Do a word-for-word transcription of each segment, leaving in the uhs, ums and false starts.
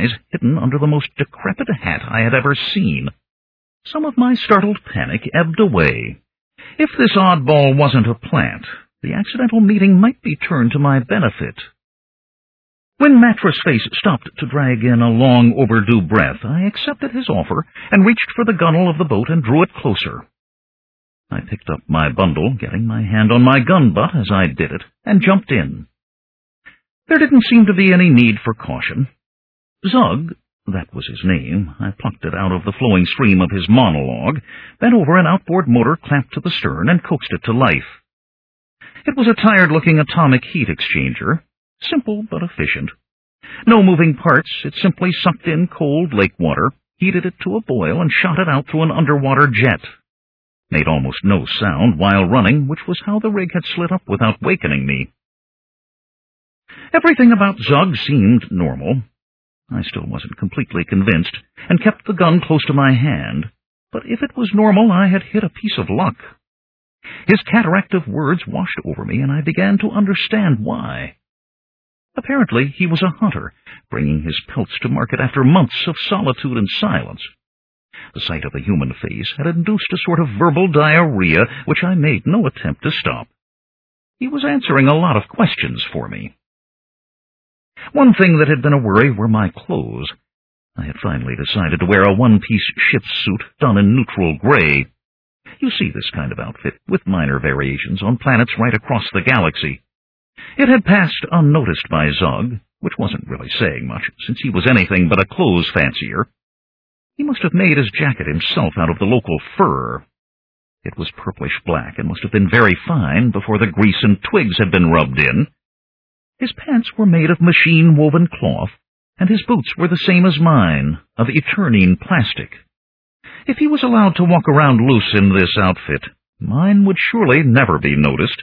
surprise hidden under the most decrepit hat I had ever seen. Some of my startled panic ebbed away. If this oddball wasn't a plant, the accidental meeting might be turned to my benefit. When Mattress Face stopped to drag in a long overdue breath, I accepted his offer and reached for the gunwale of the boat and drew it closer. I picked up my bundle, getting my hand on my gun butt as I did it, and jumped in. There didn't seem to be any need for caution. Zug, that was his name, I plucked it out of the flowing stream of his monologue, bent over an outboard motor clamped to the stern and coaxed it to life. It was a tired-looking atomic heat exchanger, simple but efficient. No moving parts, it simply sucked in cold lake water, heated it to a boil, and shot it out through an underwater jet. Made almost no sound while running, which was how the rig had slid up without wakening me. Everything about Zug seemed normal. I still wasn't completely convinced, and kept the gun close to my hand, but if it was normal, I had hit a piece of luck. His cataract of words washed over me, and I began to understand why. Apparently, he was a hunter, bringing his pelts to market after months of solitude and silence. The sight of the human face had induced a sort of verbal diarrhea, which I made no attempt to stop. He was answering a lot of questions for me. One thing that had been a worry were my clothes. I had finally decided to wear a one-piece ship's suit done in neutral gray. You see this kind of outfit, with minor variations, on planets right across the galaxy. It had passed unnoticed by Zug, which wasn't really saying much, since he was anything but a clothes fancier. He must have made his jacket himself out of the local fur. It was purplish-black and must have been very fine before the grease and twigs had been rubbed in. His pants were made of machine-woven cloth, and his boots were the same as mine, of Eternine plastic. If he was allowed to walk around loose in this outfit, mine would surely never be noticed.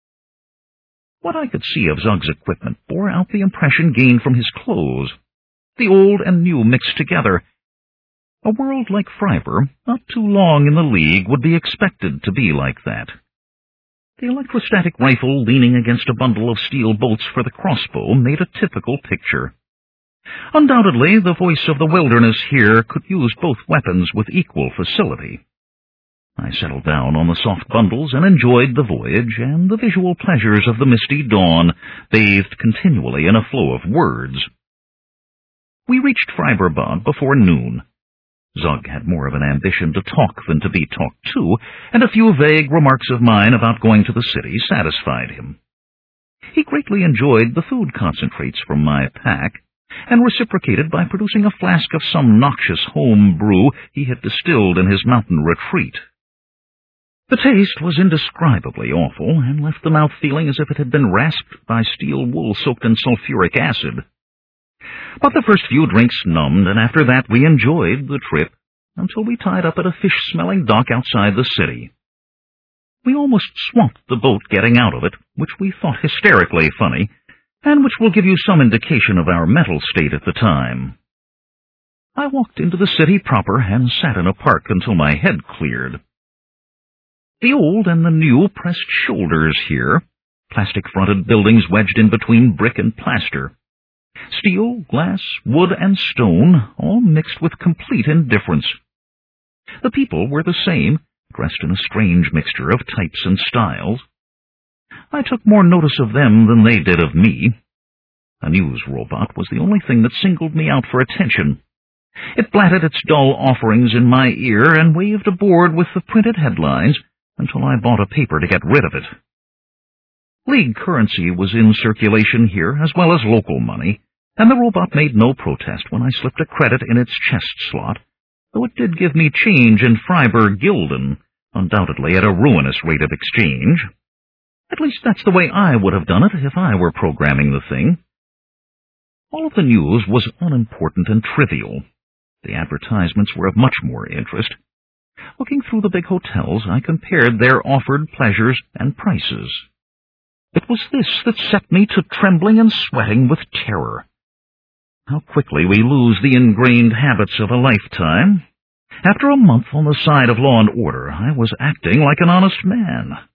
What I could see of Zug's equipment bore out the impression gained from his clothes. The old and new mixed together. A world like Freiburg, not too long in the League, would be expected to be like that. The electrostatic rifle leaning against a bundle of steel bolts for the crossbow made a typical picture. Undoubtedly, the voice of the wilderness here could use both weapons with equal facility. I settled down on the soft bundles and enjoyed the voyage and the visual pleasures of the misty dawn, bathed continually in a flow of words. We reached Freiburg before noon. Zug had more of an ambition to talk than to be talked to, and a few vague remarks of mine about going to the city satisfied him. He greatly enjoyed the food concentrates from my pack, and reciprocated by producing a flask of some noxious home brew he had distilled in his mountain retreat. The taste was indescribably awful, and left the mouth feeling as if it had been rasped by steel wool soaked in sulfuric acid. But the first few drinks numbed, and after that we enjoyed the trip, until we tied up at a fish-smelling dock outside the city. We almost swamped the boat getting out of it, which we thought hysterically funny, and which will give you some indication of our mental state at the time. I walked into the city proper and sat in a park until my head cleared. The old and the new pressed shoulders here, plastic-fronted buildings wedged in between brick and plaster. Steel, glass, wood, and stone, all mixed with complete indifference. The people were the same, dressed in a strange mixture of types and styles. I took more notice of them than they did of me. A news robot was the only thing that singled me out for attention. It blatted its dull offerings in my ear and waved a board with the printed headlines until I bought a paper to get rid of it. League currency was in circulation here, as well as local money, and the robot made no protest when I slipped a credit in its chest slot, though it did give me change in Freiburg Gilden, undoubtedly at a ruinous rate of exchange. At least that's the way I would have done it if I were programming the thing. All of the news was unimportant and trivial. The advertisements were of much more interest. Looking through the big hotels, I compared their offered pleasures and prices. It was this that set me to trembling and sweating with terror. How quickly we lose the ingrained habits of a lifetime. After a month on the side of law and order, I was acting like an honest man.